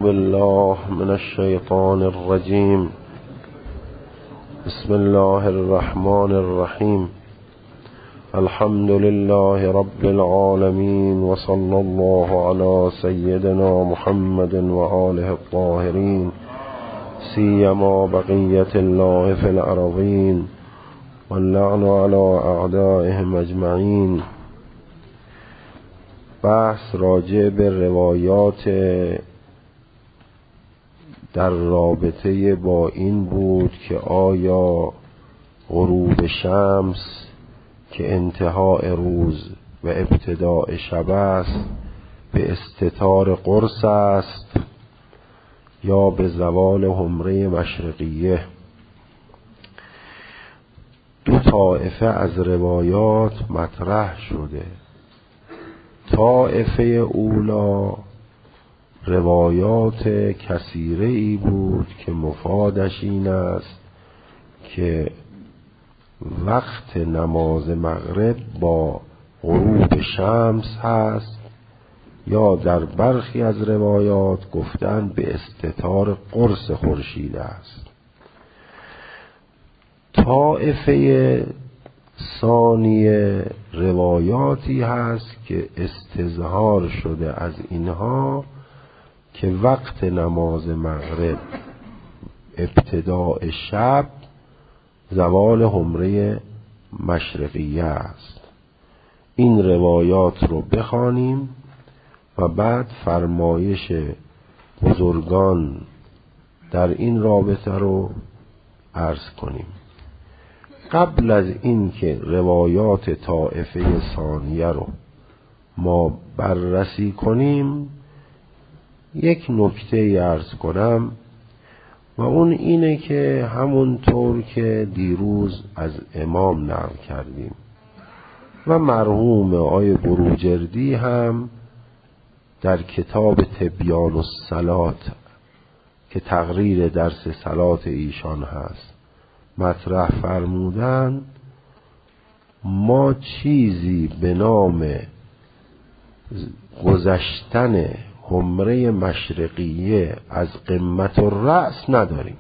بالله من الشيطان الرجيم. بسم الله الرحمن الرحيم. الحمد لله رب العالمين، وصلى الله على سيدنا محمد وآله الطاهرين، سيما بقية الله في الأرضين، واللعن على أعدائهم أجمعين. بحث راجع به روایات در رابطه با این بود که آیا غروب شمس که انتهای روز و ابتداء شب است به استتار قرص است یا به زوال حمره مشرقیه. دو طایفه از روایات مطرح شده. طایفه اولا روایات کثیره ای بود که مفادش این است که وقت نماز مغرب با غروب شمس هست، یا در برخی از روایات گفتن به استتار قرص خورشید است. طایفه ثانیه روایاتی هست که استظهار شده از اینها که وقت نماز مغرب ابتداء شب زوال حمره مشرقیه است. این روایات رو بخوانیم و بعد فرمایش بزرگان در این رابطه رو عرض کنیم. قبل از این که روایات طایفه ثانیه رو ما بررسی کنیم، یک نکته عرض کنم و اون اینه که همونطور که دیروز از امام نقل کردیم و مرحوم آقای بروجردی هم در کتاب تبیان الصلات که تقریر درس صلات ایشان هست مطرح فرمودن، ما چیزی به نام گذشتن حمره مشرقیه از قمت الرأس نداریم.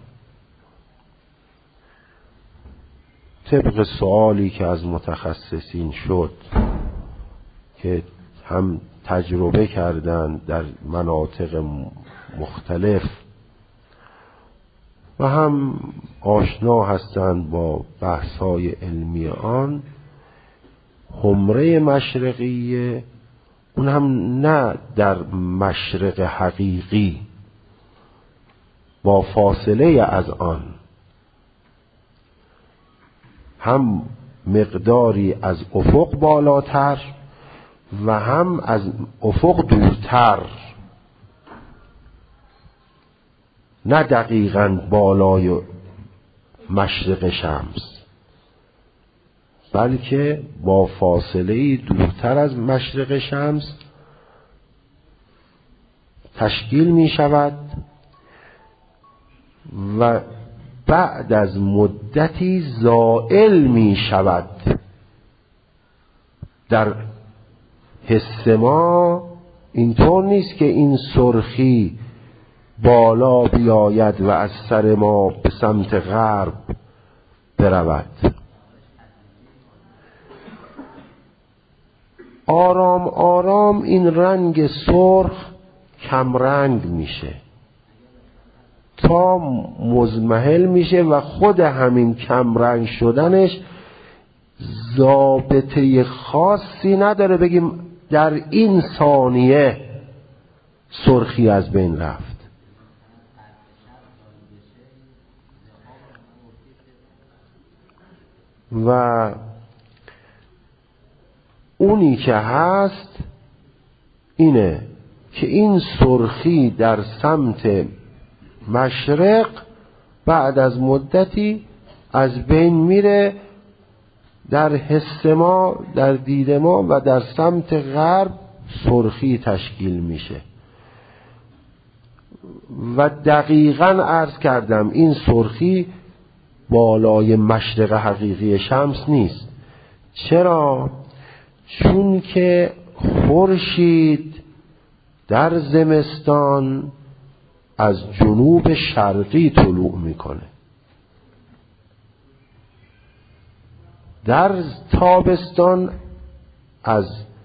طبق سوالی که از متخصصین شد که هم تجربه کردن در مناطق مختلف و هم آشنا هستند با بحث‌های علمی آن، حمره مشرقیه اون هم نه در مشرق حقیقی، با فاصله از آن، هم مقداری از افق بالاتر و هم از افق دورتر، نه دقیقاً بالای مشرق شمس، بلکه با فاصله دورتر از مشرق شمس تشکیل می شود و بعد از مدتی زائل می شود. در حس ما اینطور نیست که این سرخی بالا بیاید و از سر ما به سمت غرب برود. آرام آرام این رنگ سرخ کم رنگ میشه تا مزمحل میشه و خود همین کم رنگ شدنش ضابطه خاصی نداره بگیم در این ثانیه سرخی از بین رفت. و اونی که هست اینه که این سرخی در سمت مشرق بعد از مدتی از بین میره، در حس ما، در دید ما، و در سمت غرب سرخی تشکیل میشه. و دقیقاً عرض کردم این سرخی بالای مشرق حقیقی شمس نیست. چرا؟ چون که خورشید در زمستان از جنوب شرقی طلوع میکنه، در تابستان از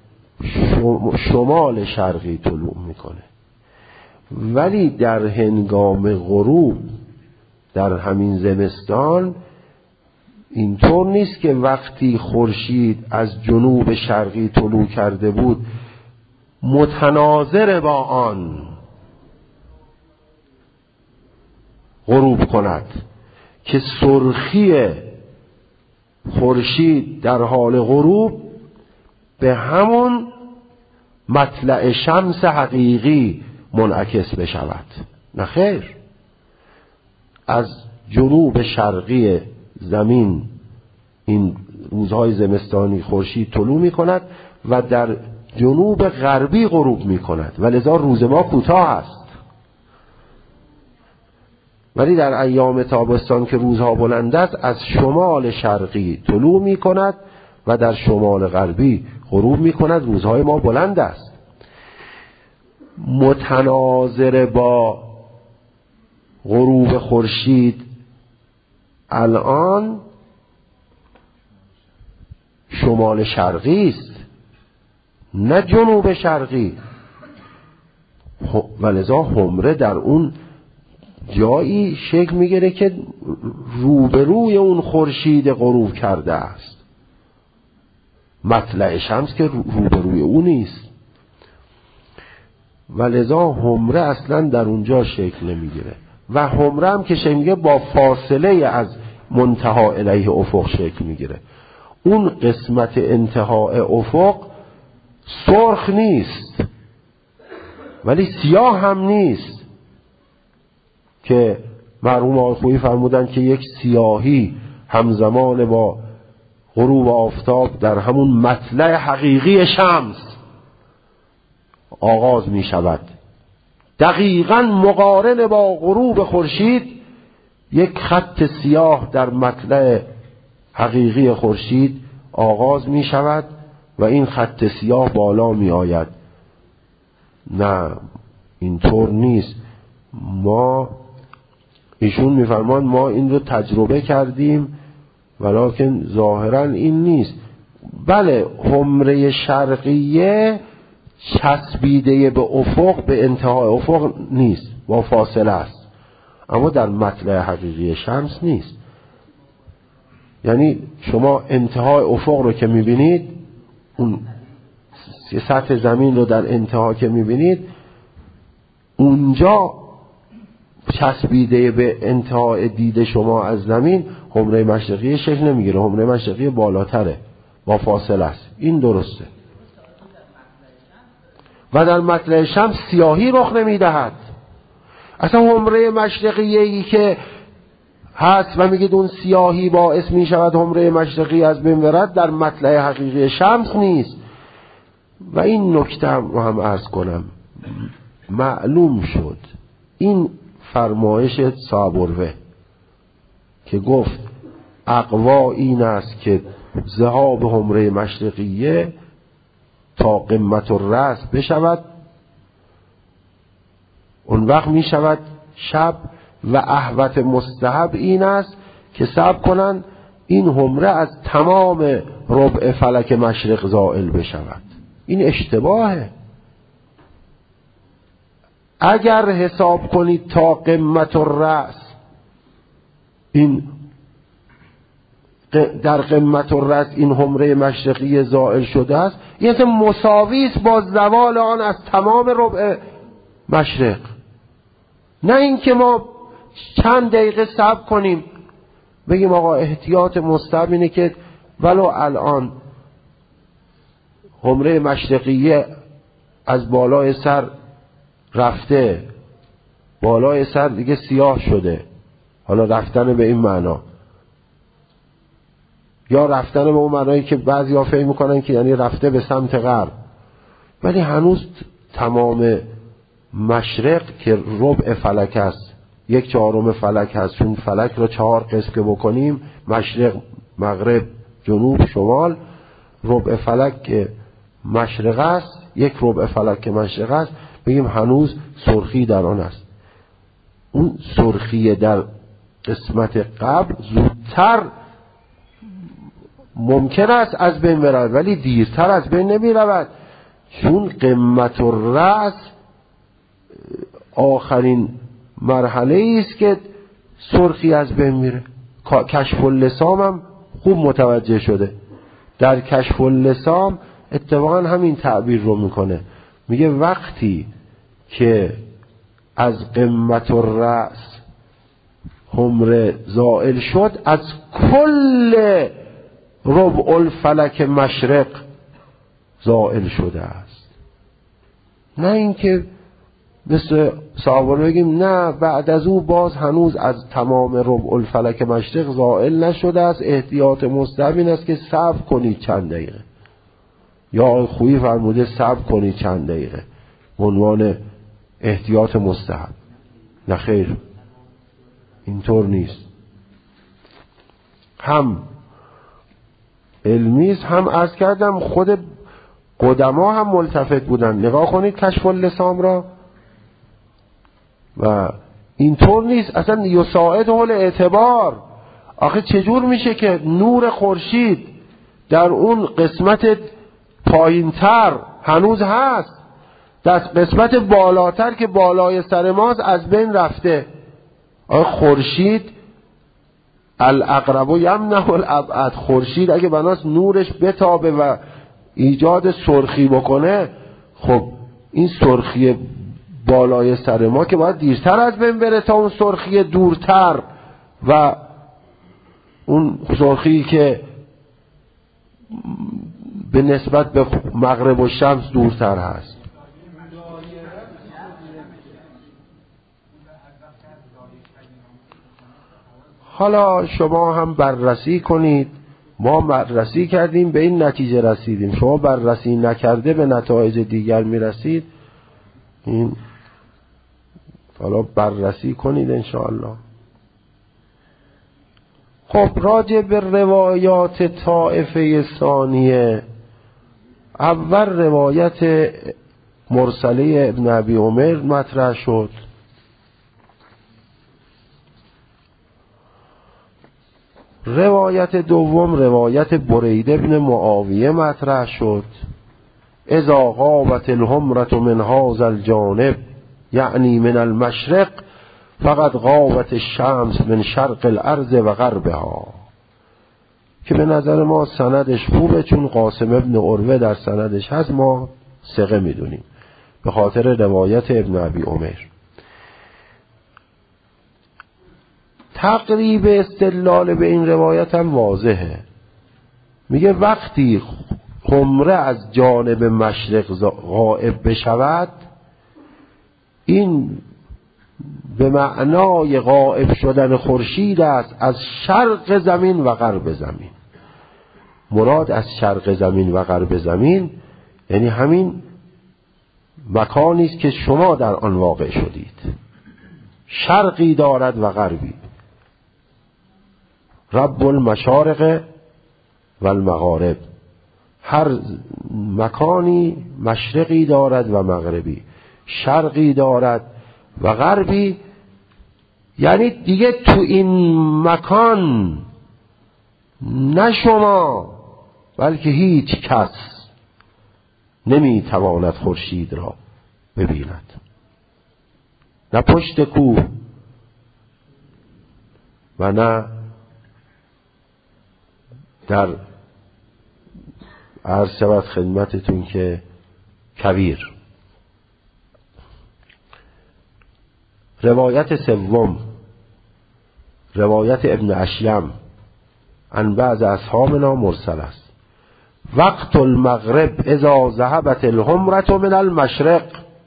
شمال شرقی طلوع میکنه. ولی در هنگام غروب در همین زمستان اینطور نیست که وقتی خورشید از جنوب شرقی طلوع کرده بود متناظر با آن غروب کند، که سرخی خورشید در حال غروب به همون مطلع شمس حقیقی منعکس بشود. نه خیر، از جنوب شرقی زمین این روزهای زمستانی خورشید طلوع می کند و در جنوب غربی غروب می کند و لذا روز ما کوتاه است. ولی در ایام تابستان که روزها بلند است از شمال شرقی طلوع می کند و در شمال غربی غروب می کند، روزهای ما بلند است. متناظر با غروب خورشید الان شمال شرقی است نه جنوب شرقی، و لذا حمره در اون جایی شکل میگیره که روبروی اون خورشید غروب کرده است، مطلع شمس که روبروی اون نیست، و لذا حمره اصلا در اونجا شکل نمیگیره. و حمره هم که شکل میگیره با فاصله از منتها الیه افق شکل میگیره. اون قسمت انتهای افق سرخ نیست ولی سیاه هم نیست، که مرحوم آقای خویی فرمودن که یک سیاهی همزمان با غروب آفتاب در همون مطلع حقیقی شمس آغاز می شود، دقیقاً مقارن با غروب خورشید یک خط سیاه در مطلع حقیقی خورشید آغاز می شود و این خط سیاه بالا می آید. نه اینطور نیست. ما ایشون می فرمان ما این رو تجربه کردیم ولکن ظاهرا این نیست. بله حمره شرقیه چسبیده به افق، به انتهای افق نیست، با فاصله است، اما در مطلع حقیقی شمس نیست. یعنی شما انتهای افق رو که میبینید، اون سطح زمین رو در انتها که میبینید، اونجا چسبیده به انتهای دید شما از زمین حمره مشرقی شکل نمیگیره، حمره مشرقی بالاتره، با فاصله است. این درسته. و در مطلع شمس سیاهی رخ نمیدهد. اصلا حمره مشرقی که هست و میگید اون سیاهی باعث میشود حمره مشرقی از بین برد، در مطلع حقیقی شمس نیست. و این نکته رو هم عرض کنم، معلوم شد این فرمایش صابروه که گفت اقوا این است که ذهاب حمره مشرقیه تا قمت الرأس بشود، اون وقت می شود شب. و احوط مستحب این است که صبر کنن این حمره از تمام ربع فلک مشرق زائل بشود. این اشتباهه. اگر حساب کنید تا قمت الرأس، این در قمت الرأس این حمره مشرقی زائل شده است، یعنی مساوی است با زوال آن از تمام ربع مشرق. نه اینکه ما چند دقیقه صبر کنیم بگیم آقا احتیاط مستحب اینه که ولو الان حمره مشرقیه از بالای سر رفته، بالای سر دیگه سیاه شده، حالا رفتن به این معنا یا رفتن به اون معنایی که بعضی ها فهم میکنن که یعنی رفته به سمت غرب، ولی هنوز تمام مشرق که ربع فلک است، 1/4 فلک هست، چون فلک رو 4 قسم که بکنیم، مشرق، مغرب، جنوب، شمال، ربع فلک که مشرق است، 1 ربع فلک که مشرق است، بگیم هنوز سرخی در آن است. اون سرخی در قسمت قبل زودتر ممکن است از بین برود ولی دیرتر از بین نمی رود، چون قمت الرأس آخرین مرحله است که سرخی از بین میره. کشف اللسام هم خوب متوجه شده. در کشف اللسام اتفاقا همین تعبیر رو میکنه، میگه وقتی که از قمت الرأس حمره زائل شد از کل ربع الفلک مشرق زائل شده است. نه اینکه مثل صحابه بگیم نه بعد از او باز هنوز از تمام ربع الفلک مشرق زائل نشده است، احتیاط مستحب این است که صبر کنید چند دقیقه، یا خویی فرموده صبر کنید چند دقیقه به عنوان احتیاط مستحب. نه خیر، اینطور نیست. هم علمی است، هم عرض کردم خود قدما هم ملتفت بودن. نگاه کنید کشف اللسام را، و اینطور نیست اصلا. یساعد حول اعتبار، آخه چجور میشه که نور خورشید در اون قسمت پایینتر هنوز هست، در قسمت بالاتر که بالای سر ماست از بین رفته. آخه خورشید الاقرب یمنع الابعد، خورشید اگه بناست نورش بتابه و ایجاد سرخی بکنه، خب این سرخی بالای سر ما که باید دیرتر از بین بره تا اون سرخی دورتر و اون سرخی که به نسبت به مغرب و شمس دورتر هست. حالا شما هم بررسی کنید، ما بررسی کردیم به این نتیجه رسیدیم، شما بررسی نکرده به نتایج دیگر میرسید. این حالا بررسی کنید انشاءالله. خب راجع به روایات طائفه ثانیه، اول روایت مرسله ابن ابی عمر مطرح شد. روایت دوم روایت برید ابن معاویه مطرح شد. اذا غابت الحمرة من هذا الجانب یعنی من المشرق فقط غابت الشمس من شرق الارض و غربها، که به نظر ما سندش خوبه چون قاسم ابن عروه در سندش هست، ما ثقه میدونیم به خاطر روایت ابن ابی عمر. تقریب استدلال به این روایت هم واضحه. میگه وقتی حمره از جانب مشرق غائب بشود، این به معنای غائب شدن خورشید است از شرق زمین و غرب زمین. مراد از شرق زمین و غرب زمین یعنی همین مکانی است که شما در آن واقع شدید. شرقی دارد و غربی، رب المشارق و المغارب، هر مکانی مشرقی دارد و مغربی، شرقی دارد و غربی. یعنی دیگه تو این مکان نه شما بلکه هیچ کس نمیتواند خورشید را ببیند، نه پشت کوه و نه در عرض شود خدمتتون که کویر. روایت سوم روایت ابن اشیم عن بعض اصحابنا مرسل است. وقت المغرب اذا ذهبت الحمرة من المشرق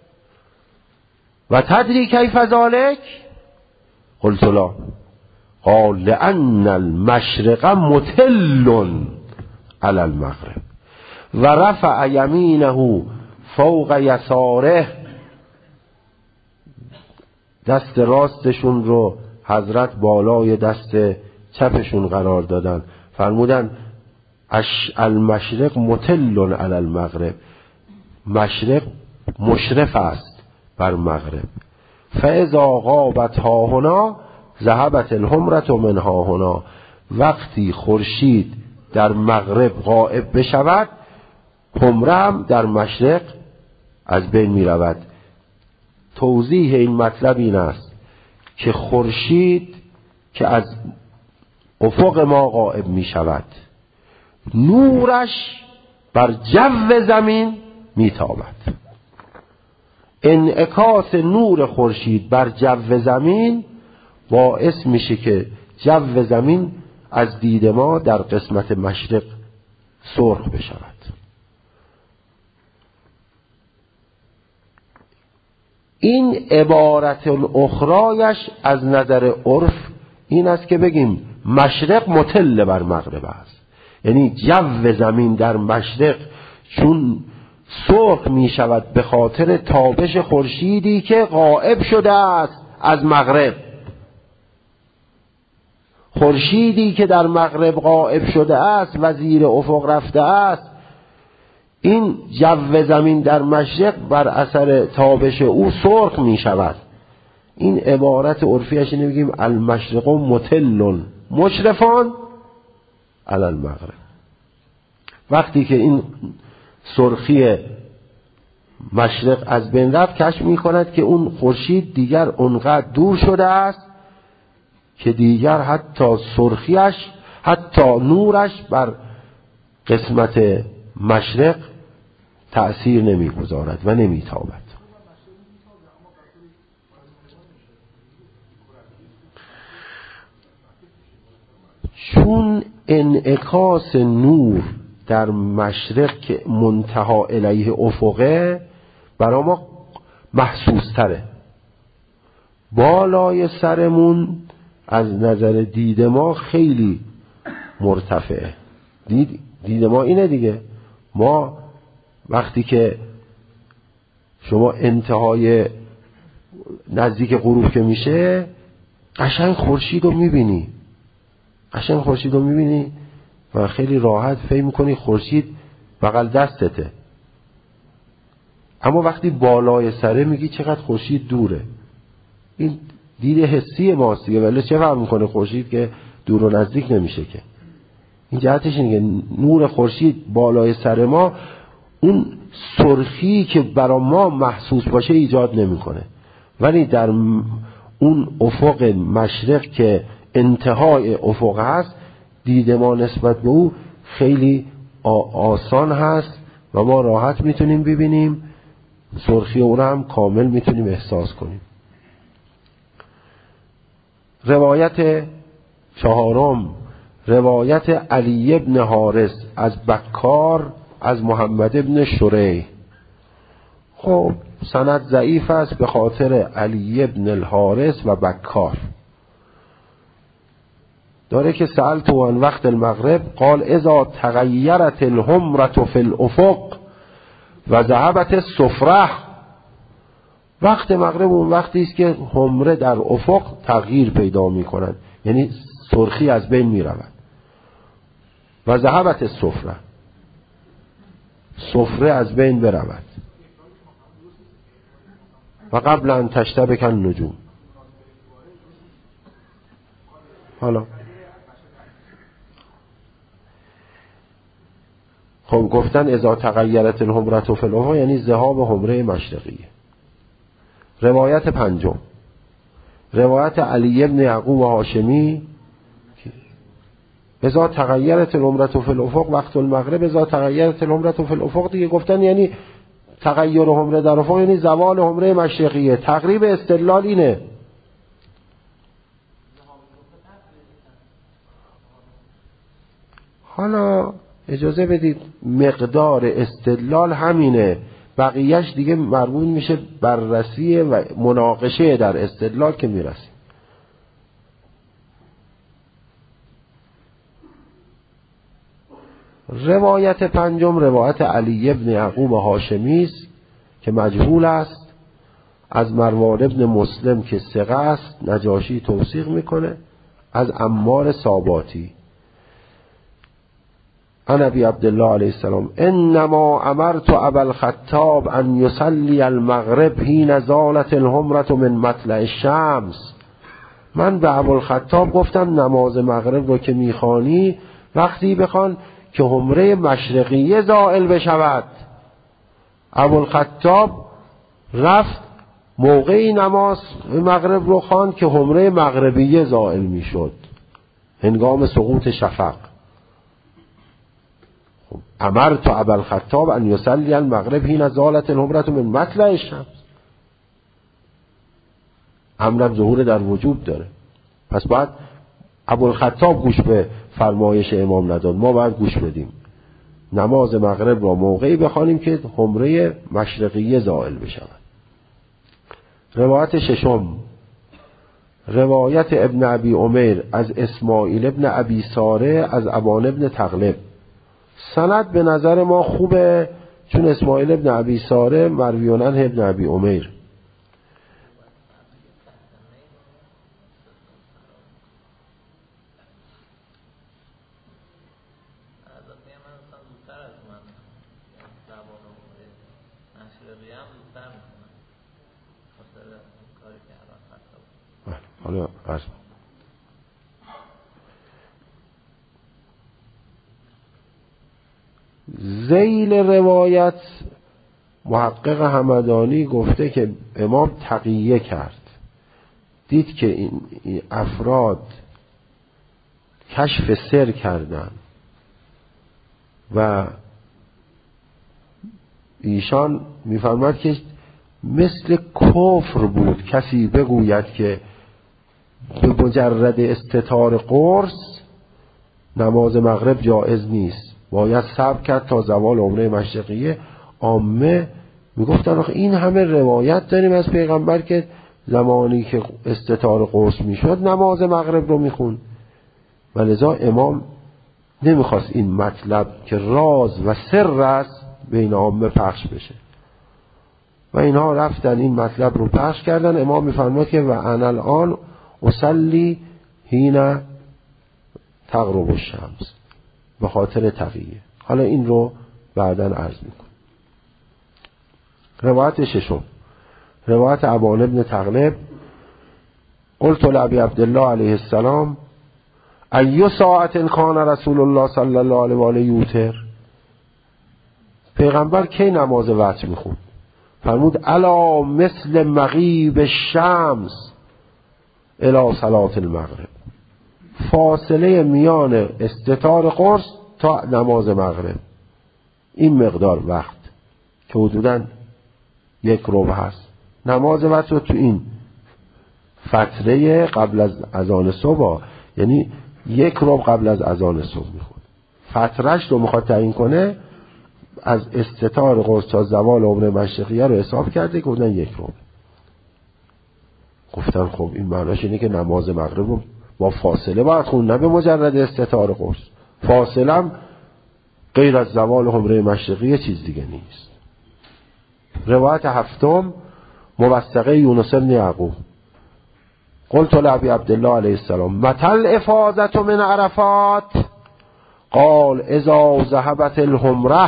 و تدری کیف ذلك؟ قلت لا. قال لأن المشرق متل على المغرب و رفع یمینه فوق یساره، دست راستشون رو حضرت بالای دست چپشون قرار دادن، فرمودن المشرق متل علی المغرب، مشرق مشرف است بر مغرب. فاذا غابت ها هنا ذهبت الحمرة من ها هنا. وقتی خورشید در مغرب غائب بشود حمره هم در مشرق از بین می رود. توضیح این مطلب این است که خورشید که از افق ما غائب می شود نورش بر جو زمین می تابد. انعکاس نور خورشید بر جو زمین باعث میشه که جو زمین از دید ما در قسمت مشرق سرخ بشود. این عبارت اخرایش از نظر عرف این است که بگیم مشرق مطل بر مغرب است، یعنی جو زمین در مشرق چون سرخ می شود به خاطر تابش خورشیدی که غائب شده است از مغرب. خورشیدی که در مغرب غائب شده است و زیر افق رفته است، این جو زمین در مشرق بر اثر تابش او سرخ می شود. این عبارت عرفیش اینه بگیم المشرق مطل مشرفان علی المغرب. وقتی که این سرخی مشرق از بین رفت کشف می کند که اون خورشید دیگر اونقدر دور شده است که دیگر حتی سرخیش حتی نورش بر قسمت مشرق تأثیر نمی گذارد و نمی تابد. چون انعکاس نور در مشرق که منتهی الیه افقه برای ما محسوس تره، بالای سرمون از نظر دید ما خیلی مرتفعه. دید ما اینه دیگه. ما وقتی که شما انتهای نزدیک غروب که میشه قشنگ خورشید رو میبینی، قشنگ خورشید رو میبینی و خیلی راحت فهم میکنی خورشید بغل دستته. اما وقتی بالای سره میگی چقدر خورشید دوره. این دید حسی ماست دیگه، ولی چه فهم میکنه خورشید که دور و نزدیک نمیشه که. این جهتش اینه که نور خورشید بالای سر ما اون سرخی که برای ما محسوس باشه ایجاد نمیکنه، ولی در اون افق مشرق که انتهای افق هست دید ما نسبت به او خیلی آسان هست و ما راحت میتونیم ببینیم، سرخی اون هم کامل میتونیم احساس کنیم. روایت چهارم، روایت علی ابن حارث از بکار از محمد ابن شریح. خب سند ضعیف است به خاطر علی ابن الحارث و بکار. داره که سألت عن وقت المغرب قال اذا تغیرت الحمرة فی الافق و ذهبت الصفرة. وقت مغرب اون وقتی است که حمره در افق تغییر پیدا می کند، یعنی سرخی از بین می رود. و ذهبت الصفرة، صفره از بین برود. و قبل ان تشتبک النجوم. حالا خب گفتن اذا تغیرت الحمرة فی الافق یعنی ذهاب حمره مشرقیه. روایت پنجم، روایت علی ابن یعقوب هاشمی اذا تغیرت الحمرة فی الافق وقت المغرب اذا تغیرت الحمرة فی الافق دیگه گفتن یعنی تغییر حمره در افق یعنی زوال حمره مشرقیه. تقریب استدلال اینه. حالا اجازه بدید مقدار استدلال همینه، بقیهش دیگه مربوط میشه بررسی و مناقشه در استدلال که میرسیم. روایت پنجم روایت علی ابن یعقوب هاشمی است که مجهول است، از مروان ابن مسلم که ثقه است نجاشی توثیق میکنه، از عمار ساباتی. عن ابی عبدالله علیه السلام انما امرت ابا الخطاب ان یصلی المغرب حین زالت الحمرة من مطلع الشمس. من به ابوالخطاب گفتم نماز مغرب رو که میخوانی وقتی بخوان که حمره مشرقیه زائل بشود. ابوالخطاب رفت موقعی نماز مغرب رو خواند که حمره مغربیه زائل میشد هنگام سقوط شفق. امرت ابوالخطاب ان یصلی المغرب حین زالت الحمرة من مطلع الشمس. امرم ظهور در وجوب داره، پس باید ابوالخطاب گوش به فرمایش امام نداد، ما باید گوش بدیم. نماز مغرب را موقعی بخوانیم که حمره مشرقیه زائل بشود. روایت ششم، روایت ابن ابی عمیر از اسماعیل ابن ابی ساره از ابان ابن تغلب. سند به نظر ما خوبه چون اسماعیل ابن ابی ساره مروی عنه ابن ابی عمیر. حالا ذیل روایت محقق همدانی گفته که امام تقیه کرد، دید که این افراد کشف سر کردن و ایشان میفرماد که مثل کفر بود کسی بگوید که به مجرد استتار قرص نماز مغرب جایز نیست، باید صبر کرد تا زوال عمره مشرقیه. عامه میگفتن آخه این همه روایت داریم از پیغمبر که زمانی که استتار قرص میشد نماز مغرب رو میخون، و لذا امام نمیخواست این مطلب که راز و سر است بین عامه پخش بشه و اینها رفتن این مطلب رو پخش کردن. امام میفرماد که و انا الان اصلی حین تغرب الشمس، به خاطر تقیه. حالا این رو بعداً عرض میکنم. روایت ششم، روایت ابان ابن تغلب قلت لابی عبدالله علیه السلام ای ساعت کان رسول الله صلی الله علیه و آله یوتر. پیغمبر کی نماز وتر میخوند؟ فرمود الا مثل مغیب الشمس الی صلاة المغرب، فاصله میان استتار قرص تا نماز مغرب این مقدار وقت که حدوداً 1 ربع هست. نماز وتر تو این فتره قبل از اذان صبح، یعنی 1 ربع قبل از اذان صبح میخواد. فترش رو میخواد تعیین کنه، از استتار قرص تا زوال عمره مشرقیه رو حساب کرده که حدوداً 1 ربع. گفتن خب این معناش اینه که نماز مغرب رو با فاصله باید خون، نه به مجرد استتار قرص. فاصله هم غیر از زوال عمره مشرقیه چیز دیگه نیست. روایت هفتم، موثقه یونس بن یعقوب قلت لابی عبدالله علیه السلام متى الافاضة من عرفات؟ قال اذا ذهبت الحمره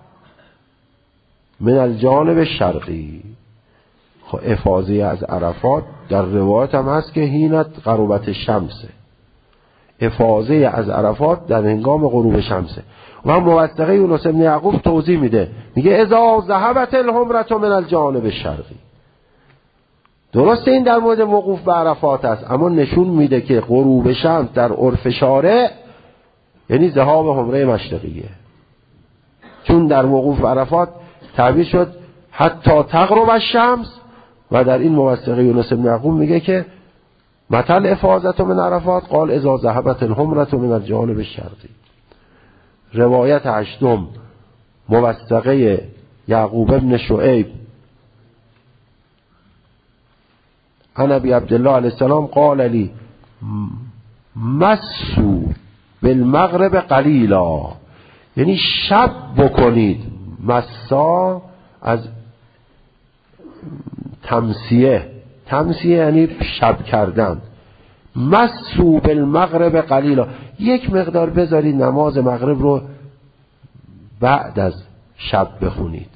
من الجانب الشرقی. خب افاضه از عرفات در روایت هم هست که حینت غروبت شمسه. افاضه از عرفات در هنگام غروب شمسه. و موثقه یونس بن یعقوب توضیح میده، میگه اذا ذهبت الحمره من الجانب الشرقی. درسته این در مورد وقوف به عرفات است، اما نشون میده که غروب شمس در عرف شارع یعنی ذهاب حمره مشرقیه، چون در وقوف به عرفات تعبیر شد حتی تغرب الشمس، و در این موثقه یونس بن یعقوب میگه که متى الافاضة من عرفات؟ قال اذا ذهبت الحمره من الجانب الشرقی. روایت هشتم، موثقه یعقوب ابن شعیب عن ابی عبدالله علیه السلام قال لی مسو بالمغرب قلیلا، یعنی شب بکنید. مسا از تمسیه یعنی شب کردن. مسو بالمغرب قلیلا، یک مقدار بذارید نماز مغرب رو بعد از شب بخونید،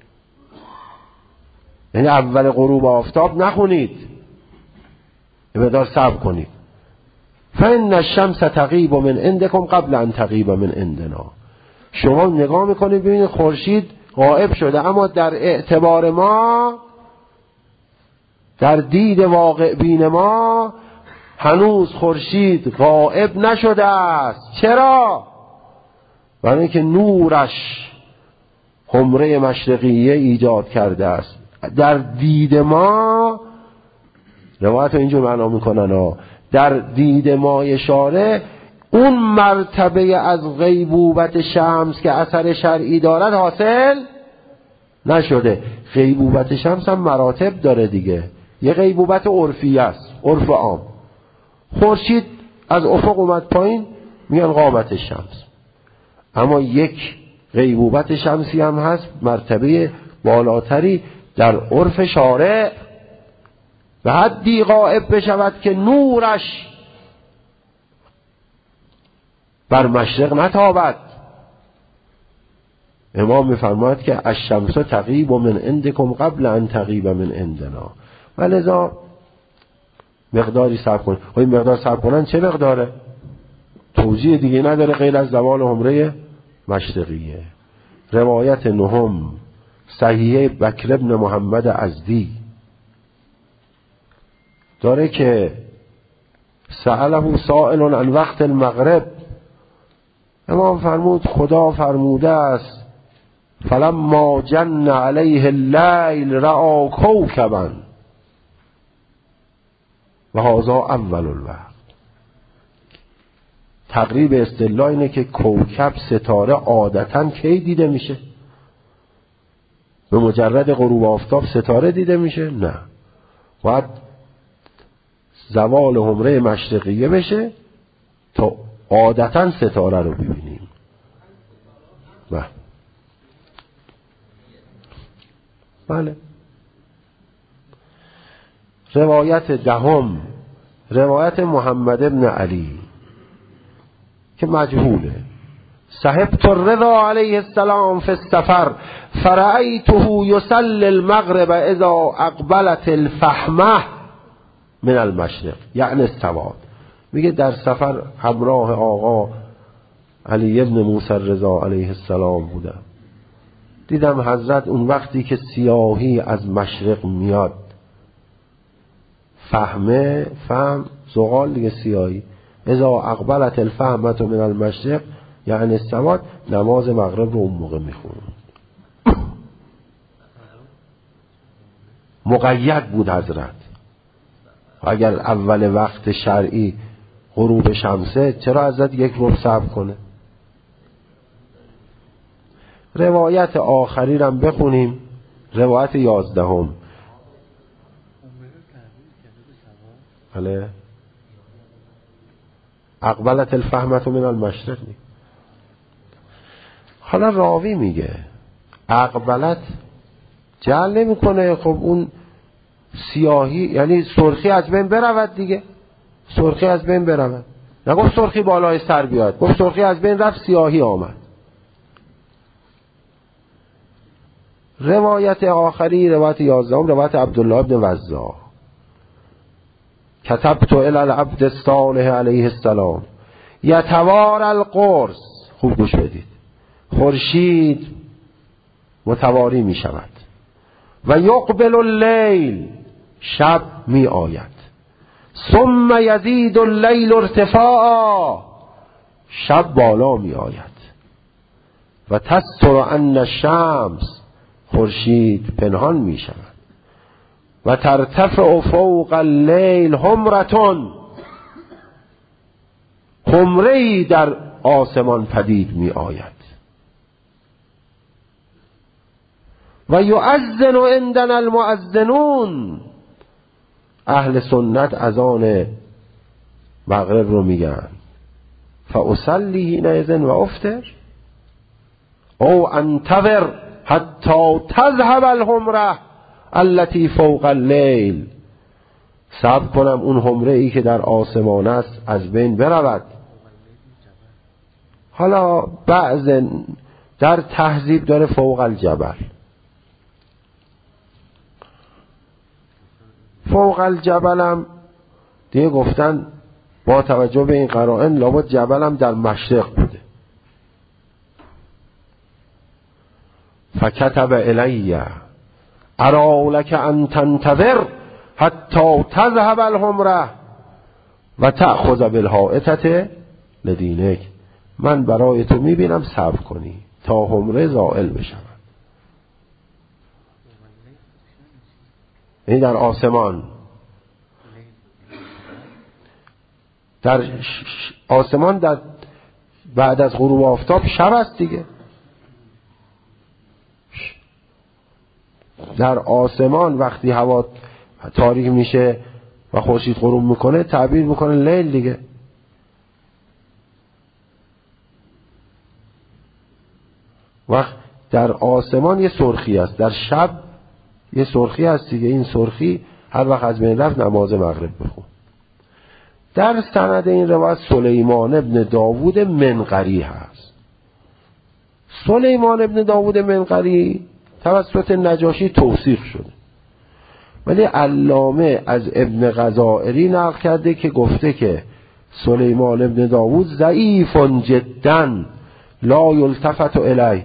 یعنی اول غروب آفتاب نخونید، مقدار صبر کنید. فإن الشمس تغیب من عندکم قبل ان تغیب من عندنا. شما نگاه میکنید ببینید خورشید غائب شده، اما در اعتبار ما، در دید واقع بین ما، هنوز خورشید غائب نشده است. چرا؟ برای اینکه نورش حمره مشرقیه ایجاد کرده است. در دید ما، روایت اینجور معنا میکنن در دید ما شارع اون مرتبه از غیبوبت شمس که اثر شرعی دارد حاصل نشده. غیبوبت شمس هم مراتب داره دیگه. یه غیبوبت عرفی است، عرف عام. خورشید از افق اومد پایین میگن غابت شمس. اما یک غیبوبت شمسی هم هست، مرتبه بالاتری در عرف شارع، به حدی غائب بشود که نورش بر مشرق نتابد. امام میفرماید که الشمس تغیب من عندکم قبل ان تغیب من عندنا. ولذا مقداری صبر کنید. این مقدار صبر کنن چه مقداره؟ توجیه دیگه نداره غیر از زوال حمره مشرقیه. روایت نهم صحیح بکر ابن محمد ازدی داره که سأله سائل عن وقت المغرب. امام فرمود خدا فرموده است فلما جن علیه اللیل رأى کوکبا و هذا اول الوقت. تقریب اصطلاح اینه که کوکب، ستاره، عادتاً کی دیده میشه؟ به مجرد غروب آفتاب ستاره دیده میشه؟ نه، باید زوال حمره مشرقیه بشه تا عادتاً ستاره رو ببینیم. بله. روایت دهم، روایت محمد ابن علی که مجهوله. صحبت الرضا علیه السلام فی السفر فرأیته یصلی المغرب اذا اقبلت الفحمه من المشرق، یعنی السواد. میگه در سفر همراه آقا علی ابن موسی الرضا علیه السلام بودم، دیدم حضرت اون وقتی که سیاهی از مشرق میاد، فهم زغال دیگه سیاهی، اذا اقبلت الفحمه من المشرق یعنی السواد، نماز مغرب رو اون موقع میخوند. مقید بود حضرت. اگر اول وقت شرعی غروب شمسه، چرا حضرت یک روز صبر کنه؟ روایت آخری رو بخونیم، روایت 11. بله. اقبلت الفحمه من المشرق. حالا راوی میگه اقبلت جعل نمی کنه، خب اون سیاهی یعنی سرخی از بین برود دیگه، سرخی از بین برود. نگفت سرخی بالای سر بیاد، گفت سرخی از بین رفت، سیاهی آمد. روایت آخری، روایت 11، روایت عبدالله ابن وزا. کتبت الی العبد الصالح علیه السلام یتوارى القرص. خوب گوش بدید. خورشید متواری می شود و یقبل اللیل، شب می آید. ثم یزید اللیل ارتفاعا، شب بالا می آید. و تستر ان الشمس، خورشید پنهان می شود. و ترتفع فوق اللیل حمرتون، حمره‌ای در آسمان پدید می آید. و یؤذن عندنا المؤذنون، اهل سنت اذان مغرب رو میگن. فاصلی حینئذ و افطر او انتظر حتی تذهب الحمره التي فوق اللیل. صبر کنم اون حمره ای که در آسمان است از بین برود. حالا بعض در تهذیب داره فوق الجبل. فوق الجبل هم دیگه گفتن با توجه به این قرائن لابد جبل هم در مشرق بوده. فکتب الی ارا لک ان تنتظر حتی تذهب الحمره و تأخذ بالحائطة لدینک. من برای تو میبینم صبر کنی تا حمره زائل بشود. این در آسمان، در آسمان در بعد از غروب آفتاب شب است دیگه. در آسمان وقتی هوا تاریک میشه و خورشید غروب میکنه تعبیر میکنه لیل دیگه. وقت در آسمان یه سرخی است، در شب یه سرخی است دیگه. این سرخی هر وقت از بین رفت نماز مغرب بخون. در سند این روایت سلیمان ابن داوود منقری هست. سلیمان ابن داوود منقری توسط نجاشی توثیق شده، ولی علامه از ابن غزائری نقل کرده که گفته که سلیمان ابن داوود ضعیف جدا لا یلتفت الیه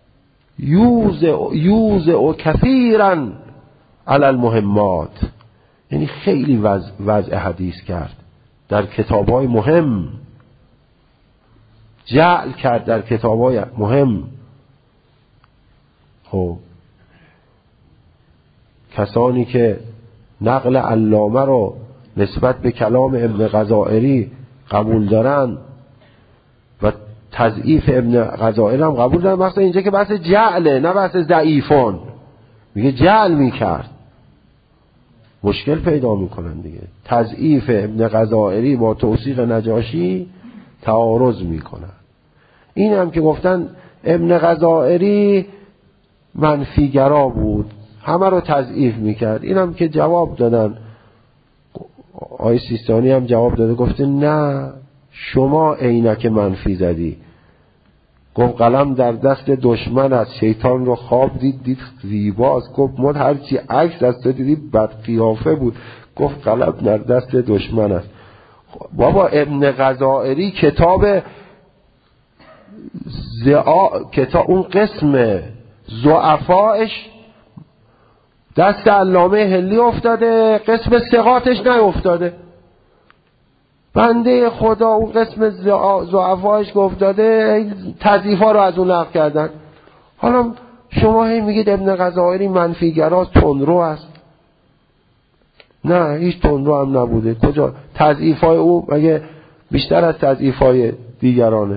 یوزع کثیرا علی المهمات. یعنی خیلی وضع حدیث کرد در کتاب‌های مهم، جعل کرد در کتاب‌های مهم. خب کسانی که نقل علامه رو نسبت به کلام ابن غزائری قبول دارن و تضعیف ابن غزائری هم قبول دارن، مثلا اینجا که بحث جعله نه بحث ضعیفون، میگه جعل میکرد، مشکل پیدا میکنن دیگه. تضعیف ابن غزائری با توثیق نجاشی تعارض میکنن. این هم که گفتن ابن غزائری منفیگرا بود، همه رو تضعیف میکرد. این هم که جواب دادن، آقای سیستانی هم جواب داده، گفته نه شما عینک منفی زدی. گفت قلم در دست دشمن است، شیطان رو خواب دید زیباست. گفت ما هرچی عکس از تو دیدی بد قیافه بود. گفت قلم در دست دشمن است. بابا ابن غزائری کتاب اون قسم ضعفاش دست علامه هلی افتاده، قسم ثقاتش نیافتاده. بنده خدا اون قسم ضعفاش که افتاده تضعیفا رو از اون نقل کردن. حالا شما هی میگید ابن غزائری منفیگراست، تندرو است. نه هیچ تندرو هم نبوده. کجا تضعیفای او مگه بیشتر از تضعیفای دیگرانه؟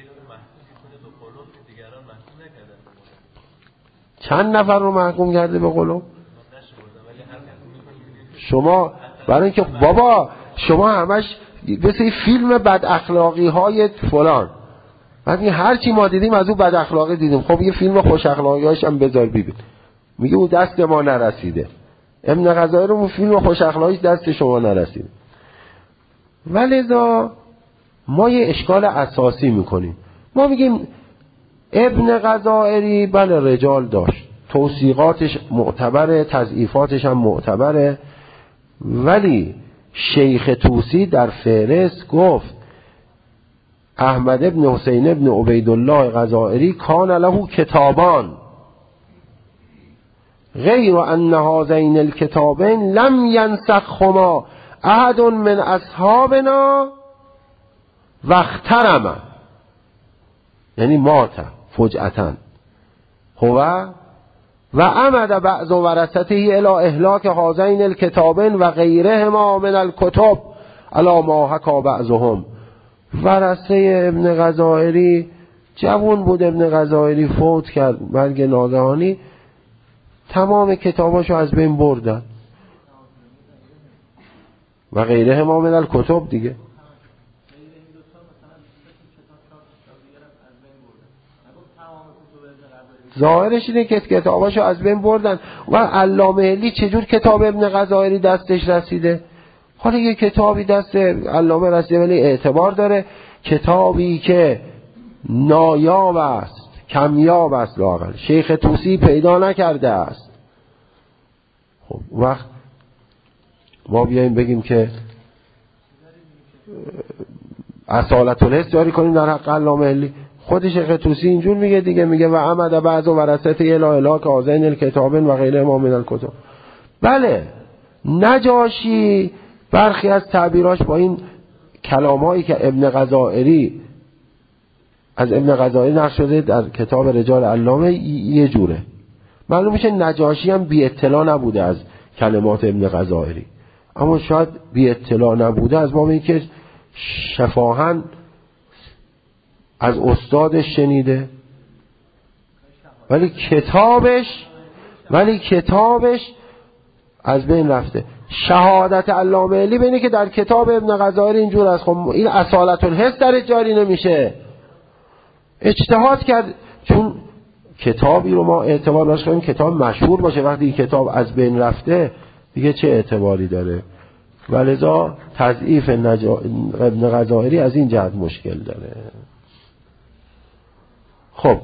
چند نفر رو محکوم کرده به قلوب؟ شما برای اینکه بابا شما همش مثل فیلم بد اخلاقی های فلان، بعد هر چی ما دیدیم از اون بد اخلاقی دیدیم. خب یه فیلم خوش اخلاقی هاش هم بذار ببین، میگه اون دست ما نرسیده. ابن غزائری اون فیلم خوش اخلاقیش دست شما نرسیده. ولذا ما یه اشکال اساسی میکنیم. ما میگیم ابن غزائری بله رجال داشت، توثیقاتش معتبره، تضعیفاتش هم معتبره، ولی شیخ طوسی در فهرست گفت احمد ابن حسین ابن عبیدالله غزائری کان له کتابان غیر ان هذین الکتابین لم ینسخهما احد من اصحابنا واخترم، یعنی مات فجأة هو و عمد بعض ورثته الى اهلاک هذین الکتابین و غیرهما من الکتب علی ما حکی بعضهم. ورثه ابن غزائری جوان بود، ابن غزائری فوت کرد مرگ ناگهانی، تمام کتاباشو از بین بردن و غیرهما من الکتب دیگه. ظاهرش اینه که کتاباشو از بین بردن. و علامه هلی چجور کتاب ابن غزائری دستش رسیده؟ حالا یه کتابی دست علامه رسیده ولی اعتبار داره، کتابی که نایاب است، کمیاب است لااقل، شیخ طوسی پیدا نکرده است. خب وقت ما بیاییم بگیم که اصالت الحس جاری کنیم در حق علامه حلی، خود شیخ طوسی اینجور میگه دیگه، میگه و عمد بعض و ورثه الا که آذین الکتابین و غیر ما من الکتب. بله نجاشی برخی از تعبیراش با این کلامایی که ابن غزائری از ابن غزائری نقل شده در کتاب رجال علامه یه جوره، معلوم میشه نجاشی هم بی اطلاع نبوده از کلمات ابن غزائری، اما شاید بی اطلاع نبوده از باب اینکه شفاهن از استادش شنیده، ولی کتابش از بین رفته. شهادت علامه حلی بینه که در کتاب ابن غزائری اینجور است. خب این اصالت الحس در جاری نمیشه، اجتهاد کرد، چون کتابی رو ما اعتبار داشت کنیم کتاب مشهور باشه، وقتی این کتاب از بین رفته دیگه چه اعتباری داره، ولذا تضعیف ابن غزائری از این جهت مشکل داره. خب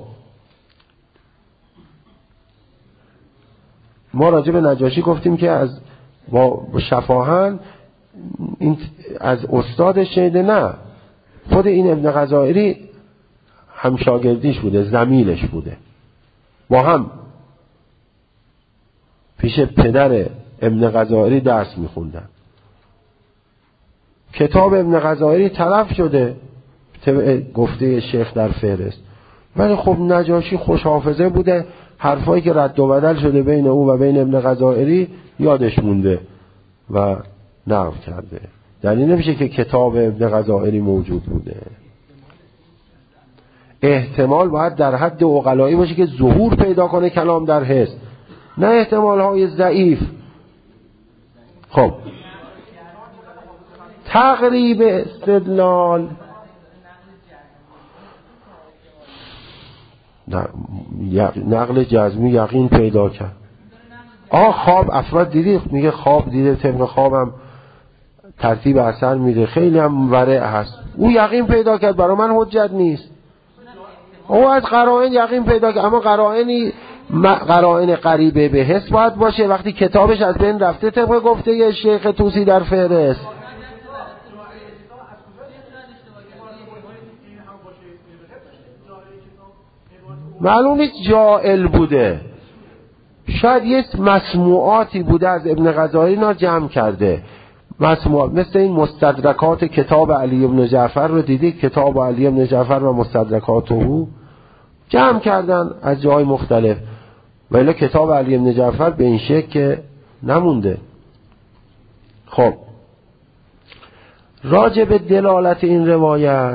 ما راجع به نجاشی گفتیم که از با شفاهن این از استادش شنیده، نه خود این ابن غزائری هم شاگردیش بوده، زمیلش بوده، با هم پیش پدر ابن غزائری درس میخوندن. کتاب ابن غزائری تلف شده گفته شیخ در فهرست، ولی خب نجاشی خوش حافظه بوده، حرفایی که رد و بدل شده بین او و بین ابن غزائری یادش مونده و نقل کرده. دلیل نمیشه که کتاب ابن غزائری موجود بوده. احتمال باید در حد عقلایی باشه که ظهور پیدا کنه کلام در حس، نه احتمال های ضعیف. خب تقریب استدلال نقل جزمی یقین پیدا کرد. خواب افراد دیدی، میگه خواب دیده، طبق خوابم ترتیب اثر میده، خیلی هم ورع هست، او یقین پیدا کرد، برای من حجت نیست. او از قرائن یقین پیدا کرد، اما قرائن قریبه به حس باید باشه. وقتی کتابش از بین رفته طبق گفته شیخ طوسی در فهرست، معلوم نیست جائل بوده، شاید یه مسموعاتی بوده از ابن غزائری اینا جمع کرده، مسموعات مثل این مستدرکات کتاب علی بن جعفر رو دیدی، کتاب علی بن جعفر و مستدرکاته جمع کردن از جای مختلف، ولی کتاب علی بن جعفر به این شکل که نمونده. خب راجع به دلالت این روایت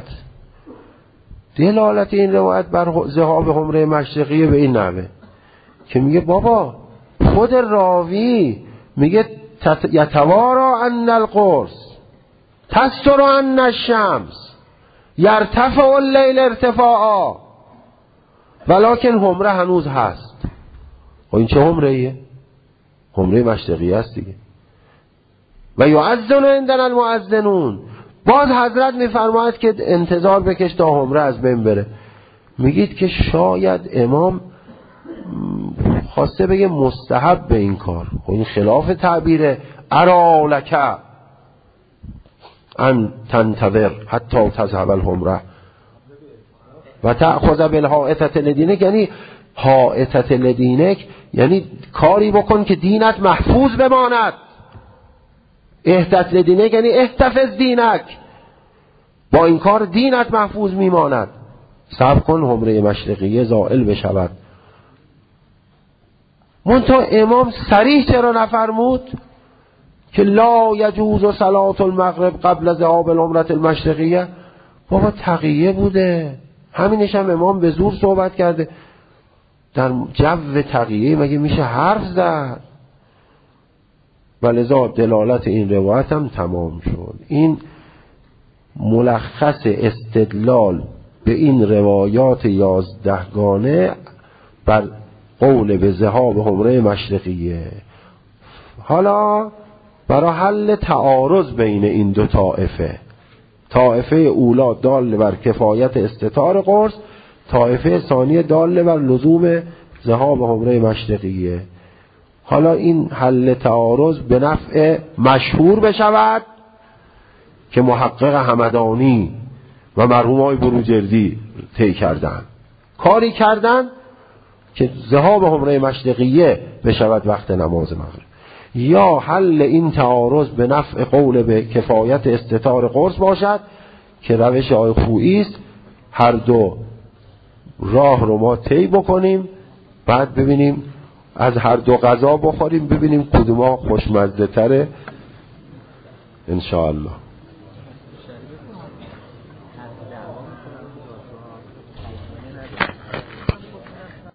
بر ذهاب حمره مشرقیه به این نحوه که میگه بابا خود راوی میگه یتوارا ان القرص تستر ان الشمس یرتفع اللیل ارتفاعا ولکن حمره هنوز هست. و این چه حمره ایه؟ حمره مشرقیه است دیگه. و یعذن عندنا المؤذنون، باز حضرت میفرماید که انتظار بکش تا حمره از بین بره. میگید که شاید امام خواسته بگه مستحب به این کار، و این خلاف تعبیر ارا لک ان تنتظر حتی تذهب الحمره و تأخذ بالحائطة لدینک، یعنی حائطة لدینک یعنی کاری بکن که دینت محفوظ بماند. احتط لدینک یعنی احتفظ دینک، با این کار دینت محفوظ میماند. صبر کن حمره مشرقیه زائل بشود. منتها امام صریح چرا نفرمود که لا یجوز صلاة المغرب قبل ذهاب العمره المشرقیه؟ بابا تقیه بوده، همینش هم امام به زور صحبت کرده. در جو تقیه مگه میشه حرف زد؟ ولذا دلالت این روایت هم تمام شد. این ملخص استدلال به این روایات 11 گانه بر قول به ذهاب حمره مشرقیه. حالا برای حل تعارض بین این دو طائفه اولا دال بر کفایت استطار قرص، طایفه ثانیه داله بر لزوم ذهاب حمره مشرقیه. حالا این حل تعارض به نفع مشهور بشود که محقق همدانی و مرحوم آقای بروجردی طی کردن، کاری کردن که ذهاب حمره مشرقیه بشود وقت نماز مغرب، یا حل این تعارض به نفع قول به کفایت استتار قرص باشد که روش آقای خویی است. هر دو راه رو ما طی بکنیم، بعد ببینیم از هر دو غذا بخوریم، ببینیم کدوم خوشمزه تره ان شاء الله.